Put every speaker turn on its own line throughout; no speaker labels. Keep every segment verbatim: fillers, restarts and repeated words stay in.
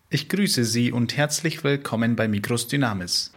Ich grüße Sie und herzlich willkommen bei Micros Dynamis.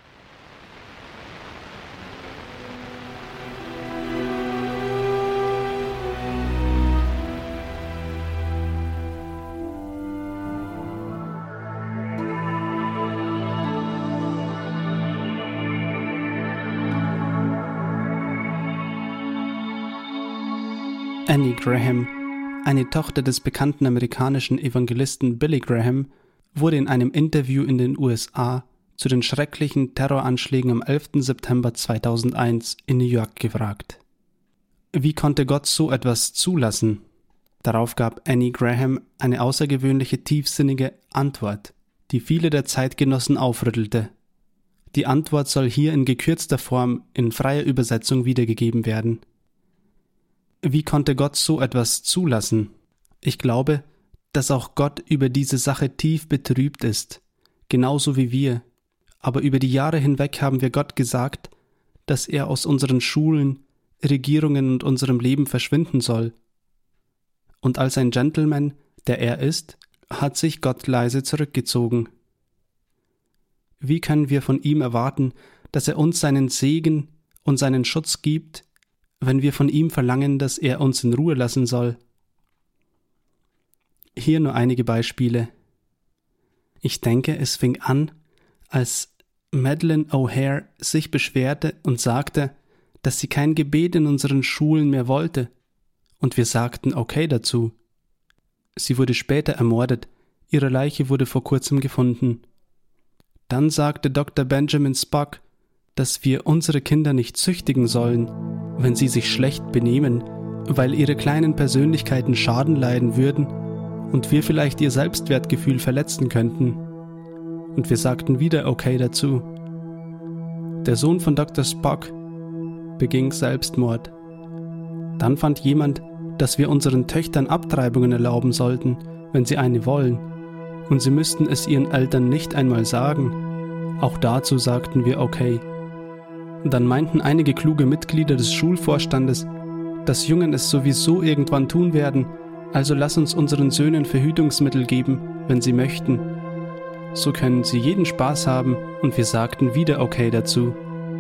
Annie Graham, eine Tochter des bekannten amerikanischen Evangelisten Billy Graham, wurde in einem Interview in den U S A zu den schrecklichen Terroranschlägen am elften September zweitausendeins in New York gefragt. Wie konnte Gott so etwas zulassen? Darauf gab Annie Graham eine außergewöhnliche tiefsinnige Antwort, die viele der Zeitgenossen aufrüttelte. Die Antwort soll hier in gekürzter Form in freier Übersetzung wiedergegeben werden. Wie konnte Gott so etwas zulassen? Ich glaube, dass auch Gott über diese Sache tief betrübt ist, genauso wie wir. Aber über die Jahre hinweg haben wir Gott gesagt, dass er aus unseren Schulen, Regierungen und unserem Leben verschwinden soll. Und als ein Gentleman, der er ist, hat sich Gott leise zurückgezogen. Wie können wir von ihm erwarten, dass er uns seinen Segen und seinen Schutz gibt, wenn wir von ihm verlangen, dass er uns in Ruhe lassen soll? Hier nur einige Beispiele. Ich denke, es fing an, als Madeleine O'Hare sich beschwerte und sagte, dass sie kein Gebet in unseren Schulen mehr wollte, und wir sagten okay dazu. Sie wurde später ermordet, ihre Leiche wurde vor kurzem gefunden. Dann sagte Doktor Benjamin Spock, dass wir unsere Kinder nicht züchtigen sollen, wenn sie sich schlecht benehmen, weil ihre kleinen Persönlichkeiten Schaden leiden würden und wir vielleicht ihr Selbstwertgefühl verletzen könnten. Und wir sagten wieder okay dazu. Der Sohn von Doktor Spock beging Selbstmord. Dann fand jemand, dass wir unseren Töchtern Abtreibungen erlauben sollten, wenn sie eine wollen, und sie müssten es ihren Eltern nicht einmal sagen. Auch dazu sagten wir okay. Dann meinten einige kluge Mitglieder des Schulvorstandes, dass Jungen es sowieso irgendwann tun werden, also lass uns unseren Söhnen Verhütungsmittel geben, wenn sie möchten. So können sie jeden Spaß haben, und wir sagten wieder okay dazu.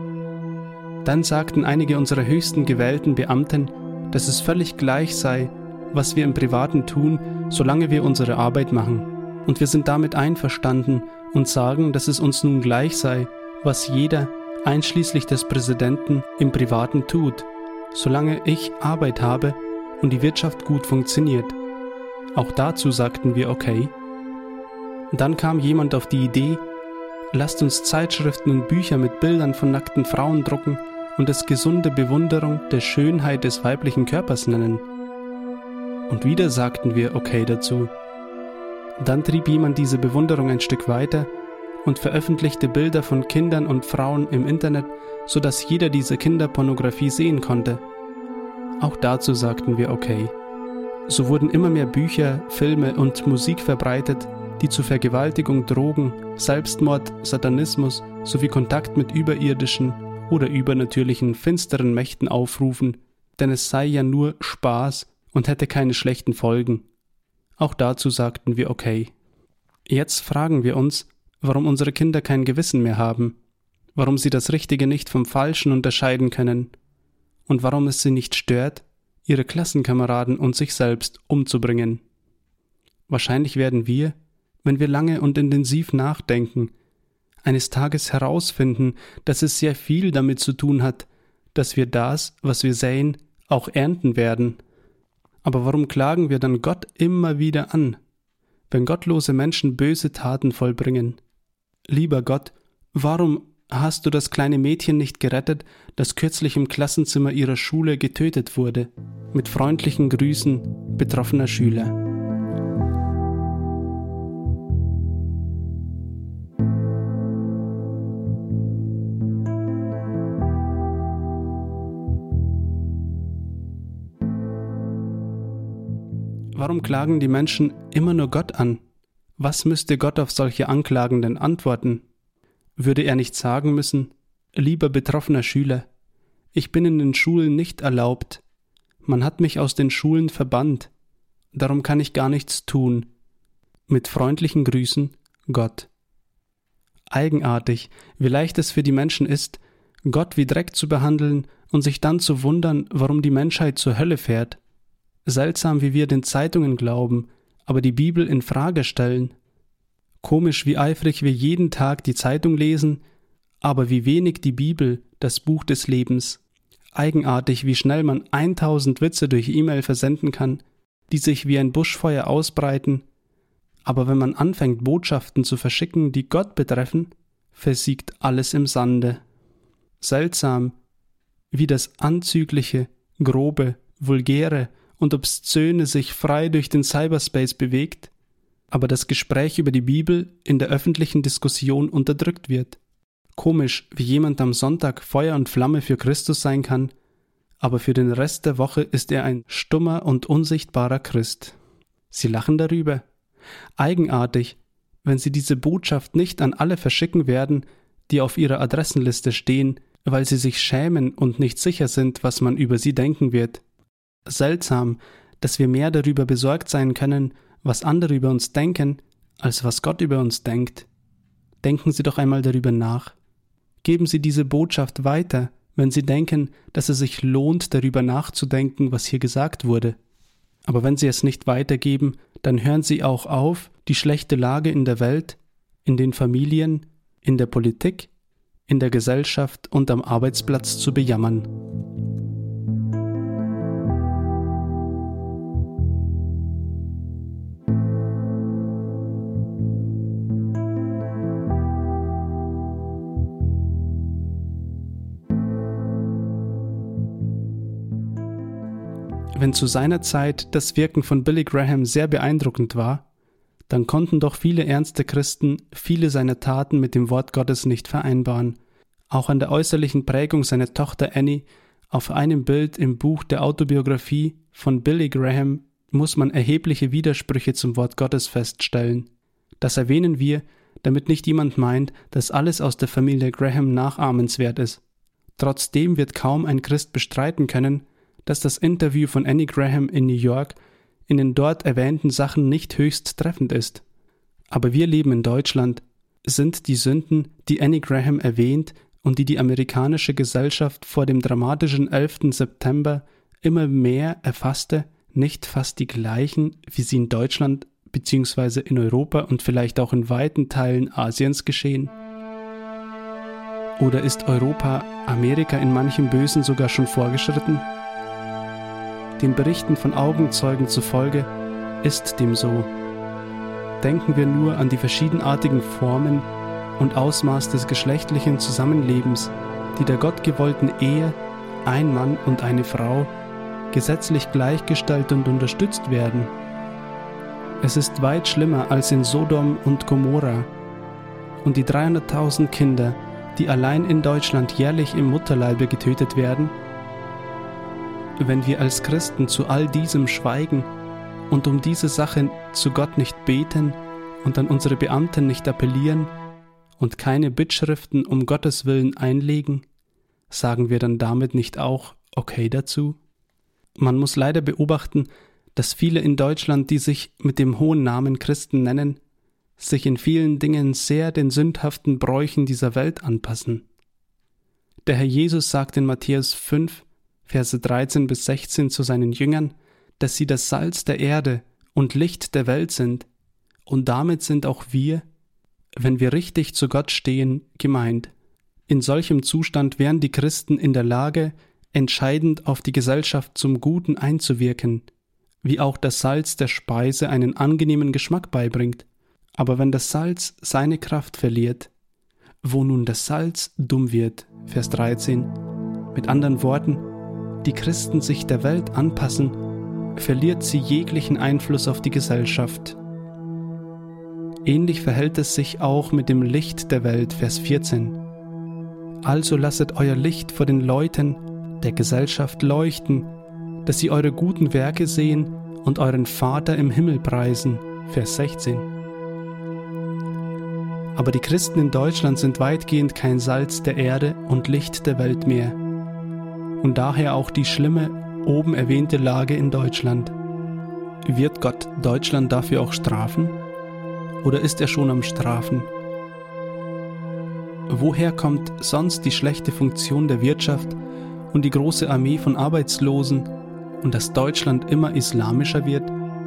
Dann sagten einige unserer höchsten gewählten Beamten, dass es völlig gleich sei, was wir im Privaten tun, solange wir unsere Arbeit machen. Und wir sind damit einverstanden und sagen, dass es uns nun gleich sei, was jeder, einschließlich des Präsidenten, im Privaten tut, solange ich Arbeit habe und die Wirtschaft gut funktioniert. Auch dazu sagten wir okay. Dann kam jemand auf die Idee, lasst uns Zeitschriften und Bücher mit Bildern von nackten Frauen drucken und es gesunde Bewunderung der Schönheit des weiblichen Körpers nennen. Und wieder sagten wir okay dazu. Dann trieb jemand diese Bewunderung ein Stück weiter und veröffentlichte Bilder von Kindern und Frauen im Internet, sodass jeder diese Kinderpornografie sehen konnte. Auch dazu sagten wir okay. So wurden immer mehr Bücher, Filme und Musik verbreitet, die zu Vergewaltigung, Drogen, Selbstmord, Satanismus sowie Kontakt mit überirdischen oder übernatürlichen finsteren Mächten aufrufen, denn es sei ja nur Spaß und hätte keine schlechten Folgen. Auch dazu sagten wir okay. Jetzt fragen wir uns, warum unsere Kinder kein Gewissen mehr haben, warum sie das Richtige nicht vom Falschen unterscheiden können und warum es sie nicht stört, ihre Klassenkameraden und sich selbst umzubringen. Wahrscheinlich werden wir, wenn wir lange und intensiv nachdenken, eines Tages herausfinden, dass es sehr viel damit zu tun hat, dass wir das, was wir säen, auch ernten werden. Aber warum klagen wir dann Gott immer wieder an, wenn gottlose Menschen böse Taten vollbringen? Lieber Gott, warum hast du das kleine Mädchen nicht gerettet, das kürzlich im Klassenzimmer ihrer Schule getötet wurde? Mit freundlichen Grüßen, betroffener Schüler. Warum klagen die Menschen immer nur Gott an? Was müsste Gott auf solche Anklagen denn antworten? Würde er nicht sagen müssen, lieber betroffener Schüler, ich bin in den Schulen nicht erlaubt. Man hat mich aus den Schulen verbannt. Darum kann ich gar nichts tun. Mit freundlichen Grüßen, Gott. Eigenartig, wie leicht es für die Menschen ist, Gott wie Dreck zu behandeln und sich dann zu wundern, warum die Menschheit zur Hölle fährt. Seltsam, wie wir den Zeitungen glauben, aber die Bibel in Frage stellen. Komisch, wie eifrig wir jeden Tag die Zeitung lesen, aber wie wenig die Bibel, das Buch des Lebens. Eigenartig, wie schnell man tausend Witze durch E-Mail versenden kann, die sich wie ein Buschfeuer ausbreiten, aber wenn man anfängt, Botschaften zu verschicken, die Gott betreffen, versiegt alles im Sande. Seltsam, wie das Anzügliche, Grobe, Vulgäre und Obszöne sich frei durch den Cyberspace bewegt, aber das Gespräch über die Bibel in der öffentlichen Diskussion unterdrückt wird. Komisch, wie jemand am Sonntag Feuer und Flamme für Christus sein kann, aber für den Rest der Woche ist er ein stummer und unsichtbarer Christ. Sie lachen darüber. Eigenartig, wenn sie diese Botschaft nicht an alle verschicken werden, die auf ihrer Adressenliste stehen, weil sie sich schämen und nicht sicher sind, was man über sie denken wird. Seltsam, dass wir mehr darüber besorgt sein können, was andere über uns denken, als was Gott über uns denkt. Denken Sie doch einmal darüber nach. Geben Sie diese Botschaft weiter, wenn Sie denken, dass es sich lohnt, darüber nachzudenken, was hier gesagt wurde. Aber wenn Sie es nicht weitergeben, dann hören Sie auch auf, die schlechte Lage in der Welt, in den Familien, in der Politik, in der Gesellschaft und am Arbeitsplatz zu bejammern. Wenn zu seiner Zeit das Wirken von Billy Graham sehr beeindruckend war, dann konnten doch viele ernste Christen viele seiner Taten mit dem Wort Gottes nicht vereinbaren. Auch an der äußerlichen Prägung seiner Tochter Annie auf einem Bild im Buch der Autobiografie von Billy Graham muss man erhebliche Widersprüche zum Wort Gottes feststellen. Das erwähnen wir, damit nicht jemand meint, dass alles aus der Familie Graham nachahmenswert ist. Trotzdem wird kaum ein Christ bestreiten können, dass das Interview von Annie Graham in New York in den dort erwähnten Sachen nicht höchst treffend ist. Aber wir leben in Deutschland. Sind die Sünden, die Annie Graham erwähnt und die die amerikanische Gesellschaft vor dem dramatischen elften September immer mehr erfasste, nicht fast die gleichen, wie sie in Deutschland bzw. in Europa und vielleicht auch in weiten Teilen Asiens geschehen? Oder ist Europa Amerika in manchem Bösen sogar schon vorgeschritten? Den Berichten von Augenzeugen zufolge ist dem so. Denken wir nur an die verschiedenartigen Formen und Ausmaß des geschlechtlichen Zusammenlebens, die der gottgewollten Ehe, ein Mann und eine Frau, gesetzlich gleichgestellt und unterstützt werden. Es ist weit schlimmer als in Sodom und Gomorra. Und die dreihunderttausend Kinder, die allein in Deutschland jährlich im Mutterleibe getötet werden, wenn wir als Christen zu all diesem schweigen und um diese Sache zu Gott nicht beten und an unsere Beamten nicht appellieren und keine Bittschriften um Gottes Willen einlegen, sagen wir dann damit nicht auch okay dazu? Man muss leider beobachten, dass viele in Deutschland, die sich mit dem hohen Namen Christen nennen, sich in vielen Dingen sehr den sündhaften Bräuchen dieser Welt anpassen. Der Herr Jesus sagt in Matthäus fünf, Verse dreizehn bis sechzehn zu seinen Jüngern, dass sie das Salz der Erde und Licht der Welt sind, und damit sind auch wir, wenn wir richtig zu Gott stehen, gemeint. In solchem Zustand wären die Christen in der Lage, entscheidend auf die Gesellschaft zum Guten einzuwirken, wie auch das Salz der Speise einen angenehmen Geschmack beibringt. Aber wenn das Salz seine Kraft verliert, wo nun das Salz dumm wird, Vers dreizehn, mit anderen Worten, die Christen sich der Welt anpassen, verliert sie jeglichen Einfluss auf die Gesellschaft. Ähnlich verhält es sich auch mit dem Licht der Welt, Vers vierzehn. Also lasset euer Licht vor den Leuten der Gesellschaft leuchten, dass sie eure guten Werke sehen und euren Vater im Himmel preisen, Vers sechzehn. Aber die Christen in Deutschland sind weitgehend kein Salz der Erde und Licht der Welt mehr. Und daher auch die schlimme, oben erwähnte Lage in Deutschland. Wird Gott Deutschland dafür auch strafen? Oder ist er schon am Strafen? Woher kommt sonst die schlechte Funktion der Wirtschaft und die große Armee von Arbeitslosen und dass Deutschland immer islamischer wird?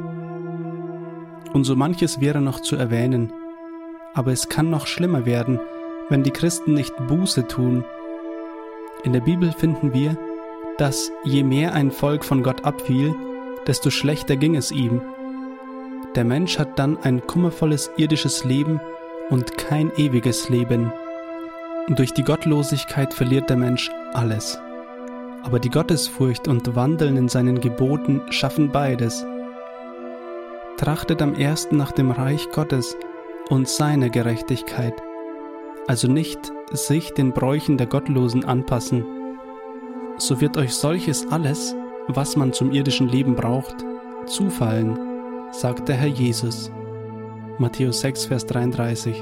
Und so manches wäre noch zu erwähnen, aber es kann noch schlimmer werden, wenn die Christen nicht Buße tun. In der Bibel finden wir, dass je mehr ein Volk von Gott abfiel, desto schlechter ging es ihm. Der Mensch hat dann ein kummervolles irdisches Leben und kein ewiges Leben. Durch die Gottlosigkeit verliert der Mensch alles. Aber die Gottesfurcht und Wandeln in seinen Geboten schaffen beides. Trachtet am ersten nach dem Reich Gottes und seiner Gerechtigkeit, also nicht sich den Bräuchen der Gottlosen anpassen. So wird euch solches alles, was man zum irdischen Leben braucht, zufallen, sagt der Herr Jesus. Matthäus sechs, Vers dreiunddreißig.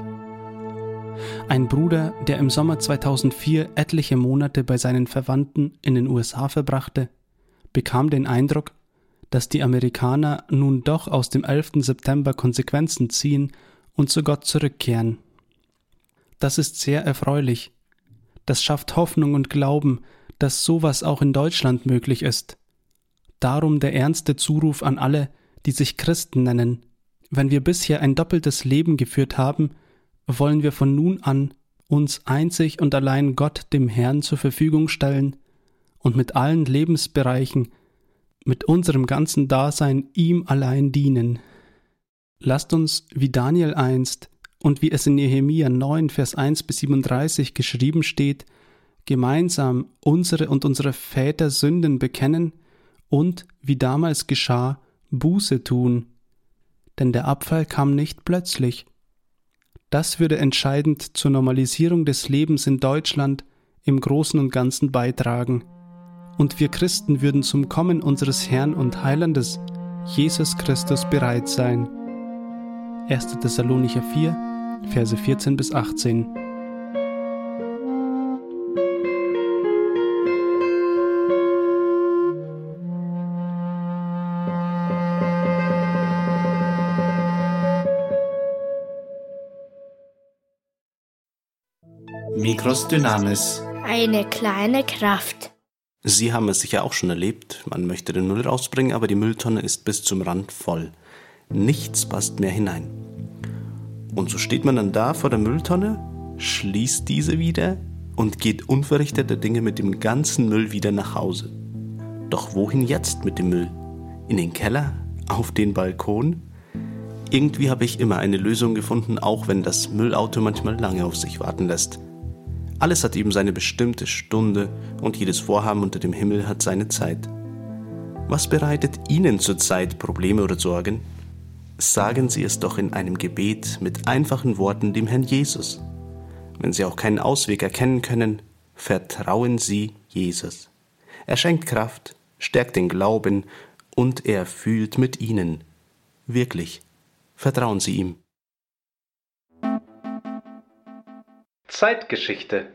Ein Bruder, der im Sommer zweitausendvier etliche Monate bei seinen Verwandten in den U S A verbrachte, bekam den Eindruck, dass die Amerikaner nun doch aus dem elften September Konsequenzen ziehen und zu Gott zurückkehren. Das ist sehr erfreulich. Das schafft Hoffnung und Glauben, dass sowas auch in Deutschland möglich ist. Darum der ernste Zuruf an alle, die sich Christen nennen. Wenn wir bisher ein doppeltes Leben geführt haben, wollen wir von nun an uns einzig und allein Gott, dem Herrn, zur Verfügung stellen und mit allen Lebensbereichen, mit unserem ganzen Dasein ihm allein dienen. Lasst uns, wie Daniel einst und wie es in Nehemia neun, Vers eins bis siebenunddreißig geschrieben steht, gemeinsam unsere und unsere Väter Sünden bekennen und, wie damals geschah, Buße tun. Denn der Abfall kam nicht plötzlich. Das würde entscheidend zur Normalisierung des Lebens in Deutschland im Großen und Ganzen beitragen. Und wir Christen würden zum Kommen unseres Herrn und Heilandes, Jesus Christus, bereit sein. erster Thessalonicher vier, Verse vierzehn bis achtzehn.
Micros Dynamis.
Eine kleine Kraft.
Sie haben es sicher auch schon erlebt, man möchte den Müll rausbringen, aber die Mülltonne ist bis zum Rand voll. Nichts passt mehr hinein. Und so steht man dann da vor der Mülltonne, schließt diese wieder und geht unverrichteter Dinge mit dem ganzen Müll wieder nach Hause. Doch wohin jetzt mit dem Müll? In den Keller? Auf den Balkon? Irgendwie habe ich immer eine Lösung gefunden, auch wenn das Müllauto manchmal lange auf sich warten lässt. Alles hat eben seine bestimmte Stunde und jedes Vorhaben unter dem Himmel hat seine Zeit. Was bereitet Ihnen zurzeit Probleme oder Sorgen? Sagen Sie es doch in einem Gebet mit einfachen Worten dem Herrn Jesus. Wenn Sie auch keinen Ausweg erkennen können, vertrauen Sie Jesus. Er schenkt Kraft, stärkt den Glauben und er fühlt mit Ihnen. Wirklich, vertrauen Sie ihm.
Zeitgeschichte.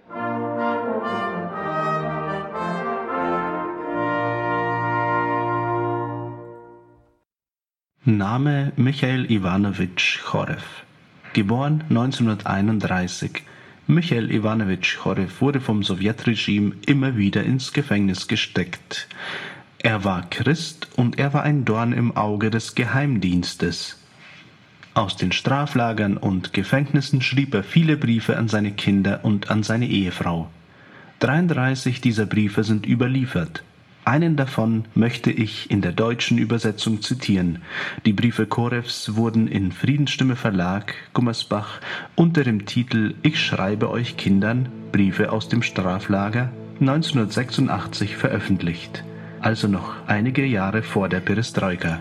Name Michail Iwanowitsch Chorew. Geboren neunzehnhunderteinunddreißig. Michail Iwanowitsch Chorew wurde vom Sowjetregime immer wieder ins Gefängnis gesteckt. Er war Christ und er war ein Dorn im Auge des Geheimdienstes. Aus den Straflagern und Gefängnissen schrieb er viele Briefe an seine Kinder und an seine Ehefrau. dreiunddreißig dieser Briefe sind überliefert. Einen davon möchte ich in der deutschen Übersetzung zitieren. Die Briefe Chorews wurden in Friedensstimme Verlag, Gummersbach, unter dem Titel »Ich schreibe euch Kindern, Briefe aus dem Straflager« neunzehnhundertsechsundachtzig veröffentlicht, also noch einige Jahre vor der Perestroika.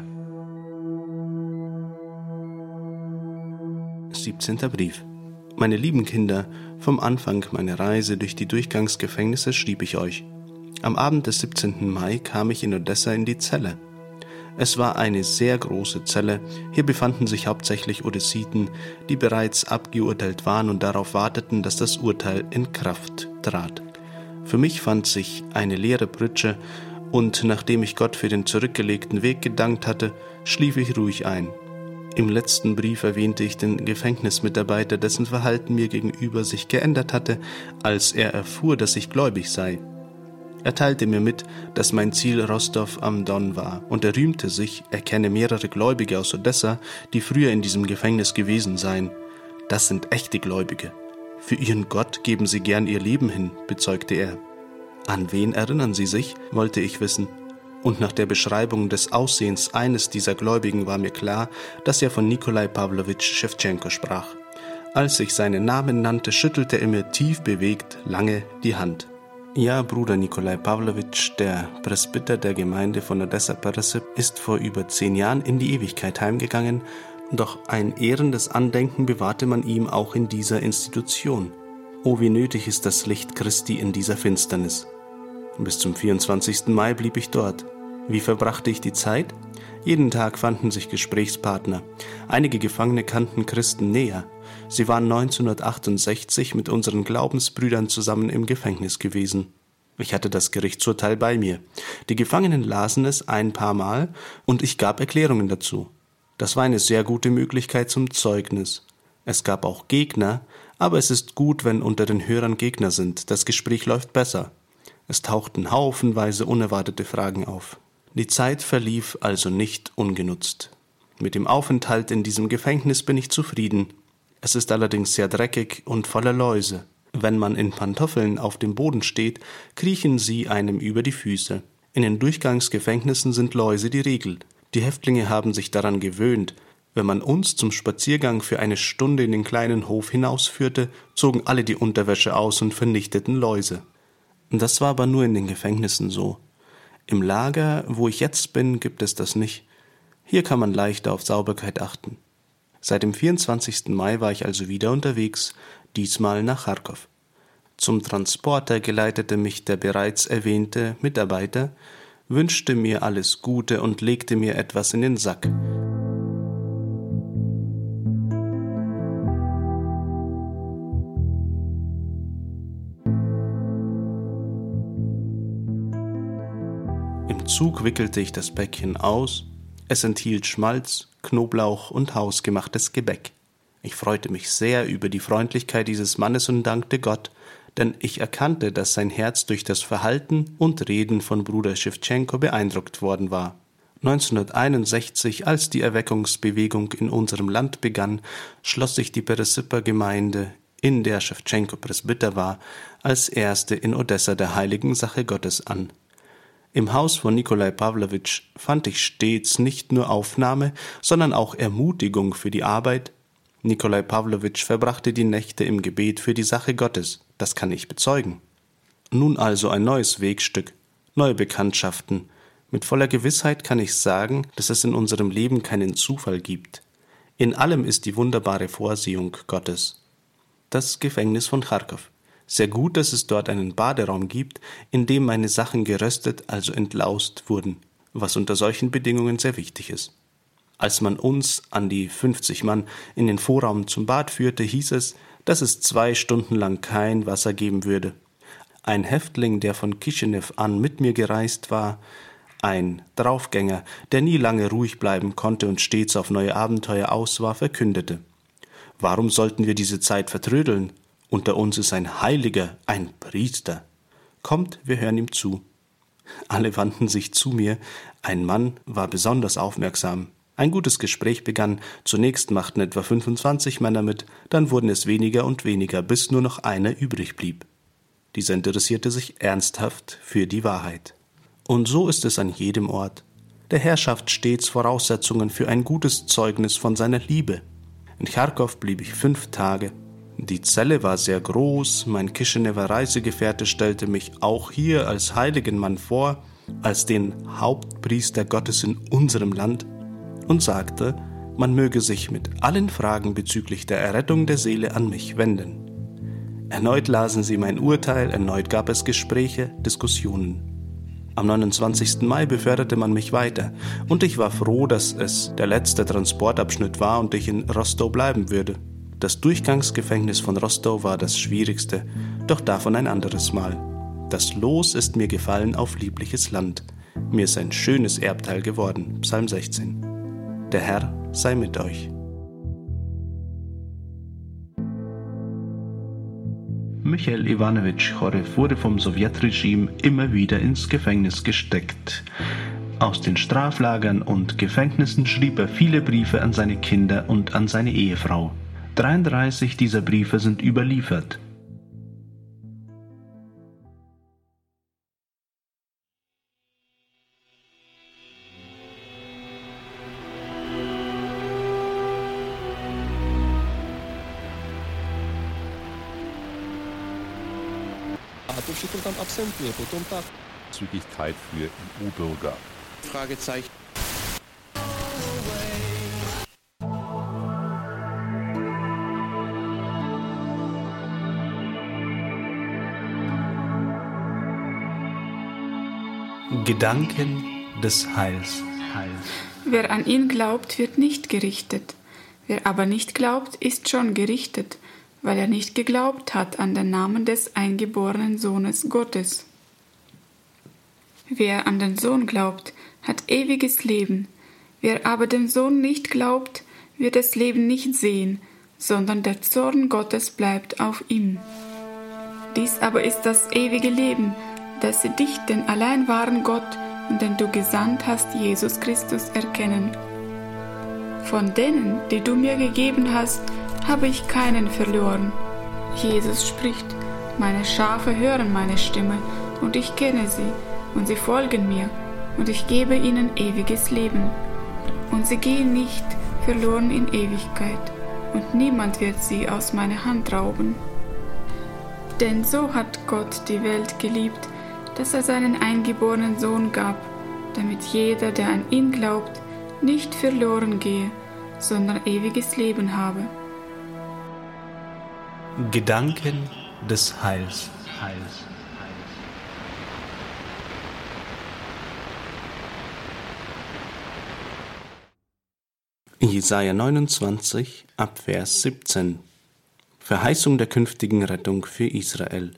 siebzehnter Brief. Meine lieben Kinder, vom Anfang meiner Reise durch die Durchgangsgefängnisse schrieb ich euch. Am Abend des siebzehnten Mai kam ich in Odessa in die Zelle. Es war eine sehr große Zelle. Hier befanden sich hauptsächlich Odessiten, die bereits abgeurteilt waren und darauf warteten, dass das Urteil in Kraft trat. Für mich fand sich eine leere Pritsche und nachdem ich Gott für den zurückgelegten Weg gedankt hatte, schlief ich ruhig ein. Im letzten Brief erwähnte ich den Gefängnismitarbeiter, dessen Verhalten mir gegenüber sich geändert hatte, als er erfuhr, dass ich gläubig sei. Er teilte mir mit, dass mein Ziel Rostov am Don war, und er rühmte sich, er kenne mehrere Gläubige aus Odessa, die früher in diesem Gefängnis gewesen seien. Das sind echte Gläubige. Für ihren Gott geben sie gern ihr Leben hin, bezeugte er. An wen erinnern Sie sich, wollte ich wissen. Und nach der Beschreibung des Aussehens eines dieser Gläubigen war mir klar, dass er von Nikolai Pawlowitsch Schewtschenko sprach. Als ich seinen Namen nannte, schüttelte er mir tief bewegt lange die Hand. Ja, Bruder Nikolai Pawlowitsch, der Presbyter der Gemeinde von Odessa-Peresip, ist vor über zehn Jahren in die Ewigkeit heimgegangen, doch ein ehrendes Andenken bewahrte man ihm auch in dieser Institution. Oh, wie nötig ist das Licht Christi in dieser Finsternis. Bis zum vierundzwanzigsten Mai blieb ich dort. Wie verbrachte ich die Zeit? Jeden Tag fanden sich Gesprächspartner. Einige Gefangene kannten Christen näher. Sie waren neunzehnhundertachtundsechzig mit unseren Glaubensbrüdern zusammen im Gefängnis gewesen. Ich hatte das Gerichtsurteil bei mir. Die Gefangenen lasen es ein paar Mal und ich gab Erklärungen dazu. Das war eine sehr gute Möglichkeit zum Zeugnis. Es gab auch Gegner, aber es ist gut, wenn unter den Hörern Gegner sind. Das Gespräch läuft besser. Es tauchten haufenweise unerwartete Fragen auf. Die Zeit verlief also nicht ungenutzt. Mit dem Aufenthalt in diesem Gefängnis bin ich zufrieden. Es ist allerdings sehr dreckig und voller Läuse. Wenn man in Pantoffeln auf dem Boden steht, kriechen sie einem über die Füße. In den Durchgangsgefängnissen sind Läuse die Regel. Die Häftlinge haben sich daran gewöhnt. Wenn man uns zum Spaziergang für eine Stunde in den kleinen Hof hinausführte, zogen alle die Unterwäsche aus und vernichteten Läuse. Das war aber nur in den Gefängnissen so. Im Lager, wo ich jetzt bin, gibt es das nicht. Hier kann man leichter auf Sauberkeit achten. Seit dem vierundzwanzigsten Mai war ich also wieder unterwegs, diesmal nach Charkow. Zum Transporter geleitete mich der bereits erwähnte Mitarbeiter, wünschte mir alles Gute und legte mir etwas in den Sack. Im Zug wickelte ich das Päckchen aus. Es enthielt Schmalz, Knoblauch und hausgemachtes Gebäck. Ich freute mich sehr über die Freundlichkeit dieses Mannes und dankte Gott, denn ich erkannte, dass sein Herz durch das Verhalten und Reden von Bruder Schewtschenko beeindruckt worden war. neunzehnhunderteinundsechzig, als die Erweckungsbewegung in unserem Land begann, schloss sich die Peresiper Gemeinde, in der Schewtschenko Presbyter war, als erste in Odessa der heiligen Sache Gottes an. Im Haus von Nikolai Pawlowitsch fand ich stets nicht nur Aufnahme, sondern auch Ermutigung für die Arbeit. Nikolai Pawlowitsch verbrachte die Nächte im Gebet für die Sache Gottes, das kann ich bezeugen. Nun also ein neues Wegstück, neue Bekanntschaften. Mit voller Gewissheit kann ich sagen, dass es in unserem Leben keinen Zufall gibt. In allem ist die wunderbare Vorsehung Gottes. Das Gefängnis von Charkow. Sehr gut, dass es dort einen Baderaum gibt, in dem meine Sachen geröstet, also entlaust wurden, was unter solchen Bedingungen sehr wichtig ist. Als man uns, an die fünfzig Mann, in den Vorraum zum Bad führte, hieß es, dass es zwei Stunden lang kein Wasser geben würde. Ein Häftling, der von Kischinew an mit mir gereist war, ein Draufgänger, der nie lange ruhig bleiben konnte und stets auf neue Abenteuer aus war, verkündete: Warum sollten wir diese Zeit vertrödeln? Unter uns ist ein Heiliger, ein Priester. Kommt, wir hören ihm zu. Alle wandten sich zu mir. Ein Mann war besonders aufmerksam. Ein gutes Gespräch begann. Zunächst machten etwa fünfundzwanzig Männer mit, dann wurden es weniger und weniger, bis nur noch einer übrig blieb. Dieser interessierte sich ernsthaft für die Wahrheit. Und so ist es an jedem Ort. Der Herr schafft stets Voraussetzungen für ein gutes Zeugnis von seiner Liebe. In Charkow blieb ich fünf Tage. Die Zelle war sehr groß, mein Kischenewer Reisegefährte stellte mich auch hier als heiligen Mann vor, als den Hauptpriester Gottes in unserem Land, und sagte, man möge sich mit allen Fragen bezüglich der Errettung der Seele an mich wenden. Erneut lasen sie mein Urteil, erneut gab es Gespräche, Diskussionen. Am neunundzwanzigsten Mai beförderte man mich weiter, und ich war froh, dass es der letzte Transportabschnitt war und ich in Rostow bleiben würde. Das Durchgangsgefängnis von Rostow war das schwierigste, doch davon ein anderes Mal. Das Los ist mir gefallen auf liebliches Land. Mir ist ein schönes Erbteil geworden. Psalm sechzehn. Der Herr sei mit euch.
Michail Iwanowitsch Chorev wurde vom Sowjetregime immer wieder ins Gefängnis gesteckt. Aus den Straflagern und Gefängnissen schrieb er viele Briefe an seine Kinder und an seine Ehefrau. dreiunddreißig dieser Briefe sind überliefert.
Zügigkeit für E U-Bürger.
Fragezeichen.
Gedanken des Heils.
Wer an ihn glaubt, wird nicht gerichtet. Wer aber nicht glaubt, ist schon gerichtet, weil er nicht geglaubt hat an den Namen des eingeborenen Sohnes Gottes. Wer an den Sohn glaubt, hat ewiges Leben. Wer aber dem Sohn nicht glaubt, wird das Leben nicht sehen, sondern der Zorn Gottes bleibt auf ihm. Dies aber ist das ewige Leben, dass sie dich, den allein wahren Gott und den du gesandt hast, Jesus Christus, erkennen. Von denen, die du mir gegeben hast, habe ich keinen verloren. Jesus spricht, meine Schafe hören meine Stimme, und ich kenne sie, und sie folgen mir, und ich gebe ihnen ewiges Leben. Und sie gehen nicht verloren in Ewigkeit, und niemand wird sie aus meiner Hand rauben. Denn so hat Gott die Welt geliebt, dass er seinen eingeborenen Sohn gab, damit jeder, der an ihn glaubt, nicht verloren gehe, sondern ewiges Leben habe.
Gedanken des Heils. Jesaja neunundzwanzig, ab Vers siebzehn. Verheißung der künftigen Rettung für Israel.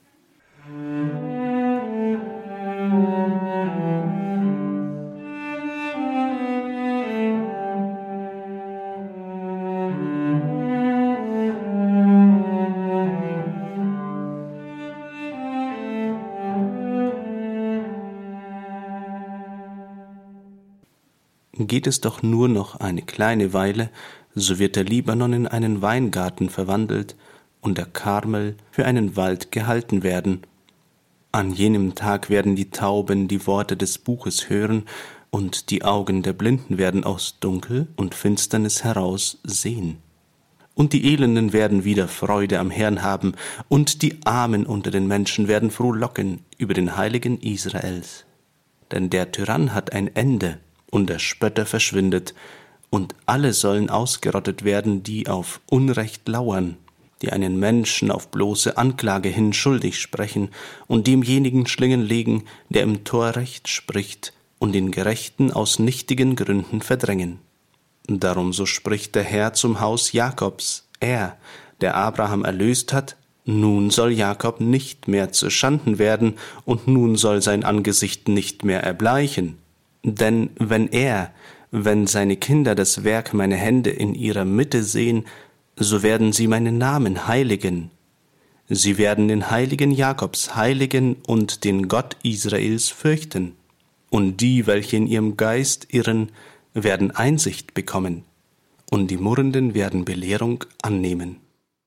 Geht es doch nur noch eine kleine Weile, so wird der Libanon in einen Weingarten verwandelt und der Karmel für einen Wald gehalten werden. An jenem Tag werden die Tauben die Worte des Buches hören, und die Augen der Blinden werden aus Dunkel und Finsternis heraus sehen. Und die Elenden werden wieder Freude am Herrn haben, und die Armen unter den Menschen werden frohlocken über den Heiligen Israels. Denn der Tyrann hat ein Ende, und der Spötter verschwindet, und alle sollen ausgerottet werden, die auf Unrecht lauern, die einen Menschen auf bloße Anklage hin schuldig sprechen und demjenigen Schlingen legen, der im Torrecht spricht, und den Gerechten aus nichtigen Gründen verdrängen. Darum so spricht der Herr zum Haus Jakobs, er, der Abraham erlöst hat: Nun soll Jakob nicht mehr zu Schanden werden, und nun soll sein Angesicht nicht mehr erbleichen. Denn wenn er, wenn seine Kinder das Werk meiner Hände in ihrer Mitte sehen, so werden sie meinen Namen heiligen. Sie werden den Heiligen Jakobs heiligen und den Gott Israels fürchten. Und die, welche in ihrem Geist irren, werden Einsicht bekommen, und die Murrenden werden Belehrung annehmen.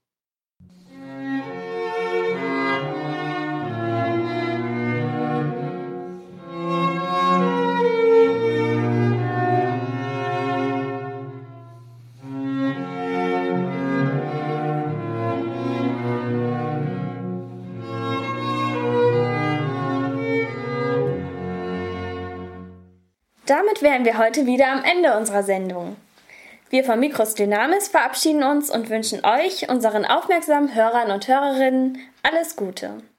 Damit wären wir heute wieder am Ende unserer Sendung. Wir von Micros Dynamis verabschieden uns und wünschen euch, unseren aufmerksamen Hörern und Hörerinnen, alles Gute.